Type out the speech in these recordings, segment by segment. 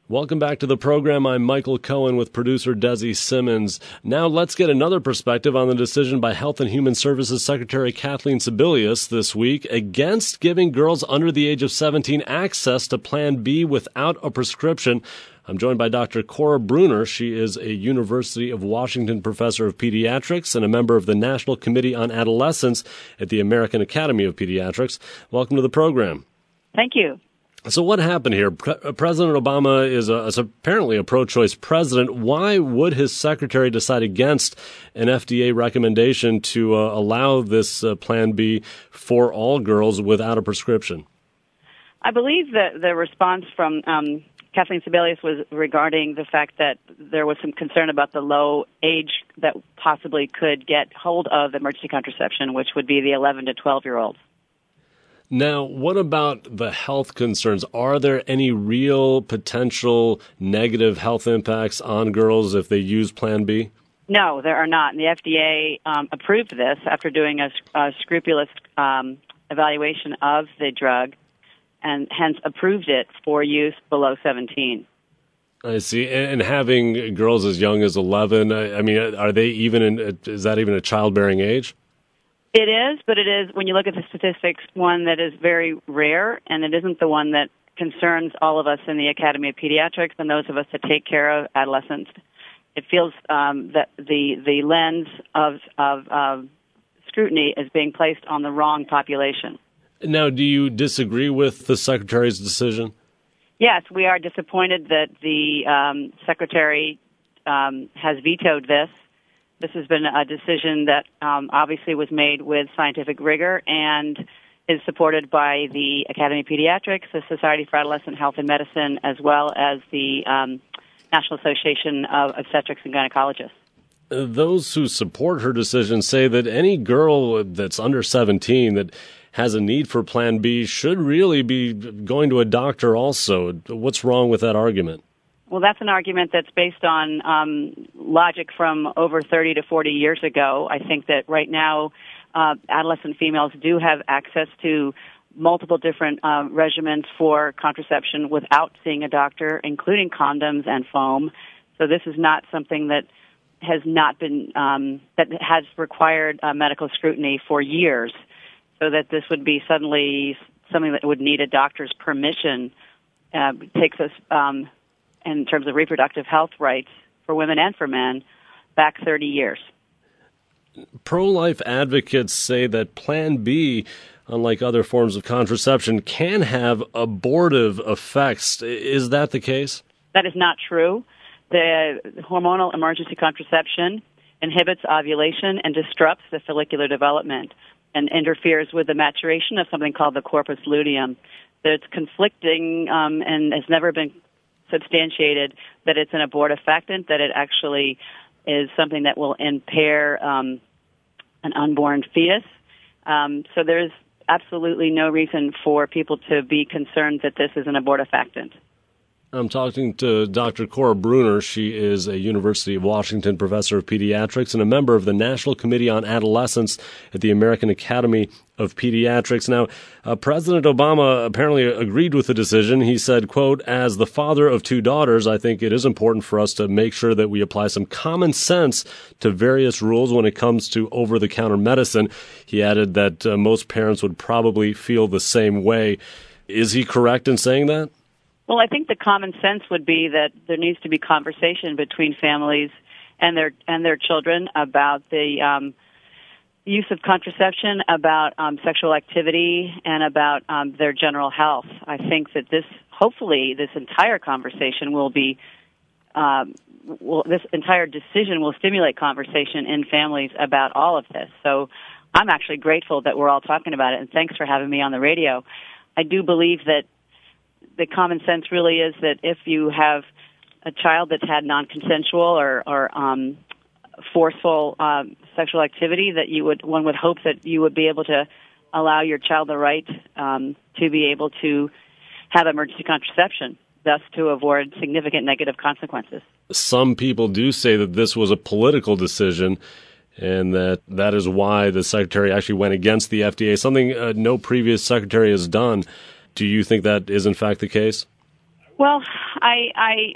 Welcome back to the program. I'm Michael Cohen with producer Desi Simmons. Now let's get another perspective on the decision by Health and Human Services Secretary Kathleen Sebelius this week against giving girls under the age of 17 access to Plan B without a prescription. I'm joined by Dr. Cora Breuner. She is a University of Washington professor of pediatrics and a member of the National Committee on Adolescence at the American Academy of Pediatrics. Welcome to the program. Thank you. So what happened here? President Obama is apparently a pro-choice president. Why would his secretary decide against an FDA recommendation to allow this Plan B for all girls without a prescription? I believe that the response from Kathleen Sebelius was regarding the fact that there was some concern about the low age that possibly could get hold of emergency contraception, which would be the 11 to 12-year-olds. Now, what about the health concerns? Are there any real potential negative health impacts on girls if they use Plan B? No, there are not. And the FDA approved this after doing a scrupulous evaluation of the drug and hence approved it for use below 17. I see. And having girls as young as 11, I mean, are they is that even a childbearing age? It is, but it is, when you look at the statistics, one that is very rare, and it isn't the one that concerns all of us in the Academy of Pediatrics and those of us that take care of adolescents. It feels that the lens of scrutiny is being placed on the wrong population. Now, do you disagree with the Secretary's decision? Yes, we are disappointed that the Secretary has vetoed this. This has been a decision that obviously was made with scientific rigor and is supported by the Academy of Pediatrics, the Society for Adolescent Health and Medicine, as well as the National Association of Obstetrics and Gynecologists. Those who support her decision say that any girl that's under 17 that has a need for Plan B should really be going to a doctor also. What's wrong with that argument? Well, that's an argument that's based on logic from over 30 to 40 years ago. I think that right now adolescent females do have access to multiple different regimens for contraception without seeing a doctor, including condoms and foam. So this is not something that has not been that has required medical scrutiny for years. So that this would be suddenly something that would need a doctor's permission takes us in terms of reproductive health rights for women and for men, back 30 years. Pro-life advocates say that Plan B, unlike other forms of contraception, can have abortive effects. Is that the case? That is not true. The hormonal emergency contraception inhibits ovulation and disrupts the follicular development and interferes with the maturation of something called the corpus luteum. It's conflicting and has never been substantiated that it's an abortifactant, that it actually is something that will impair an unborn fetus. So there's absolutely no reason for people to be concerned that this is an abortifactant. I'm talking to Dr. Cora Breuner. She is a University of Washington professor of pediatrics and a member of the National Committee on Adolescence at the American Academy of Pediatrics. Now, President Obama apparently agreed with the decision. He said, quote, "As the father of two daughters, I think it is important for us to make sure that we apply some common sense to various rules when it comes to over-the-counter medicine." He added that most parents would probably feel the same way. Is he correct in saying that? Well, I think the common sense would be that there needs to be conversation between families and their children about the use of contraception, about sexual activity, and about their general health. I think that hopefully this entire conversation will be, this entire decision will stimulate conversation in families about all of this. So I'm actually grateful that we're all talking about it, and thanks for having me on the radio. I do believe that the common sense really is that if you have a child that's had non-consensual or forceful sexual activity, that one would hope that you would be able to allow your child the right to be able to have emergency contraception, thus to avoid significant negative consequences. Some people do say that this was a political decision and that is why the secretary actually went against the FDA, something no previous secretary has done. Do you think that is in fact the case? Well, I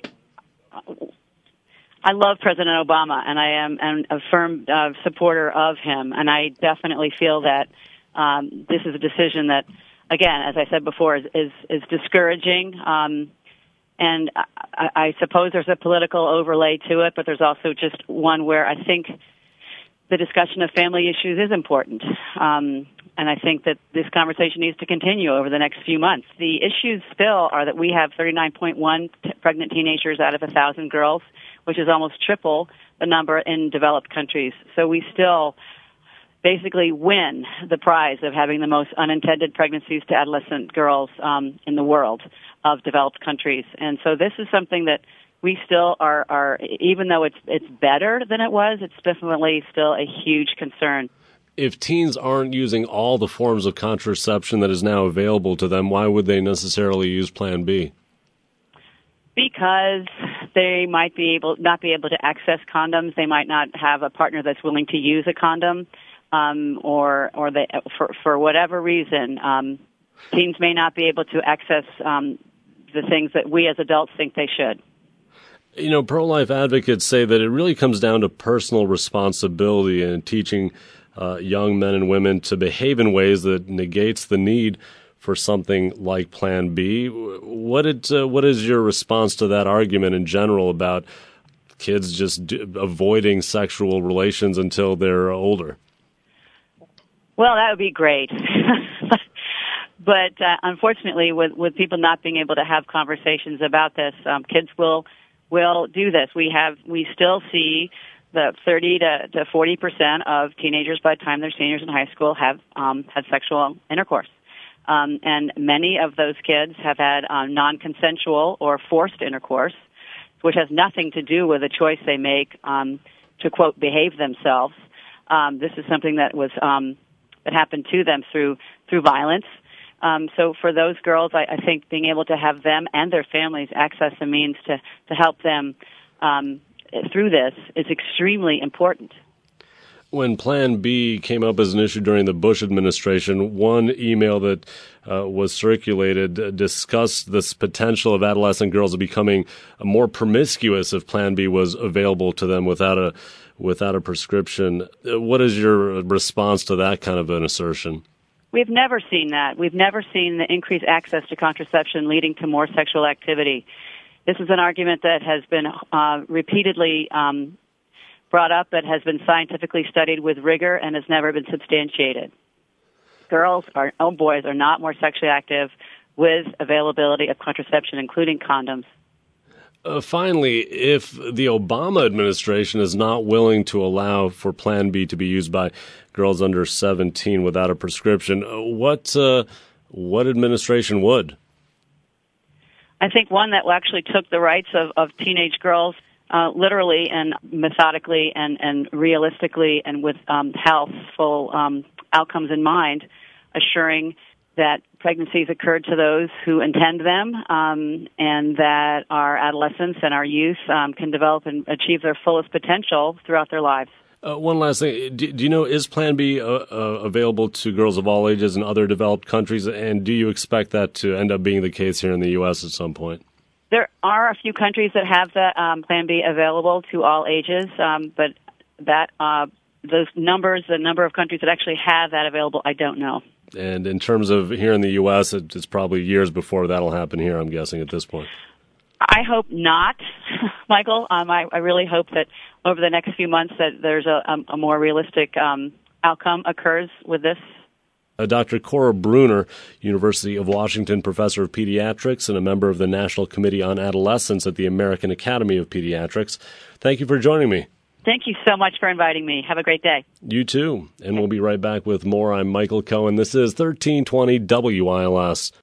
love President Obama, and I am a firm supporter of him, and I definitely feel that this is a decision that, again, as I said before, is discouraging. And I suppose there's a political overlay to it, but there's also just one where I think the discussion of family issues is important. And I think that this conversation needs to continue over the next few months. The issues still are that we have 39.1 pregnant teenagers out of 1,000 girls, which is almost triple the number in developed countries. So we still basically win the prize of having the most unintended pregnancies to adolescent girls in the world of developed countries. And so this is something that we still are even though it's better than it was, it's definitely still a huge concern. If teens aren't using all the forms of contraception that is now available to them, why would they necessarily use Plan B? Because they might not be able to access condoms. They might not have a partner that's willing to use a condom, or they, for whatever reason, teens may not be able to access the things that we as adults think they should. You know, pro-life advocates say that it really comes down to personal responsibility and teaching young men and women to behave in ways that negates the need for something like Plan B. What is your response to that argument in general about kids just avoiding sexual relations until they're older? Well, that would be great. But unfortunately, with people not being able to have conversations about this, kids will do this. We still see that 30 to 40% of teenagers by the time they're seniors in high school have had sexual intercourse. And many of those kids have had non-consensual or forced intercourse, which has nothing to do with a choice they make to, quote, behave themselves. This is something that was that happened to them through violence. So for those girls, I think being able to have them and their families access a means to help them through this is extremely important. When Plan B came up as an issue during the Bush administration, one email that was circulated discussed this potential of adolescent girls becoming more promiscuous if Plan B was available to them without a prescription. What is your response to that kind of an assertion? We've never seen that. We've never seen the increased access to contraception leading to more sexual activity. This is an argument that has been repeatedly brought up, that has been scientifically studied with rigor and has never been substantiated. Boys are not more sexually active with availability of contraception, including condoms. Finally, if the Obama administration is not willing to allow for Plan B to be used by girls under 17 without a prescription, what administration would? I think one that actually took the rights of teenage girls literally and methodically and realistically and with healthful outcomes in mind, assuring that pregnancies occurred to those who intend them, and that our adolescents and our youth can develop and achieve their fullest potential throughout their lives. One last thing. Do you know, is Plan B available to girls of all ages in other developed countries, and do you expect that to end up being the case here in the U.S. at some point? There are a few countries that have the Plan B available to all ages, but that those numbers, the number of countries that actually have that available, I don't know. And in terms of here in the U.S., it's probably years before that'll happen here, I'm guessing, at this point. I hope not, Michael. I really hope that over the next few months that there's a more realistic outcome occurs with this. Dr. Cora Breuner, University of Washington professor of pediatrics and a member of the National Committee on Adolescence at the American Academy of Pediatrics. Thank you for joining me. Thank you so much for inviting me. Have a great day. You too. And we'll be right back with more. I'm Michael Cohen. This is 1320 WILS.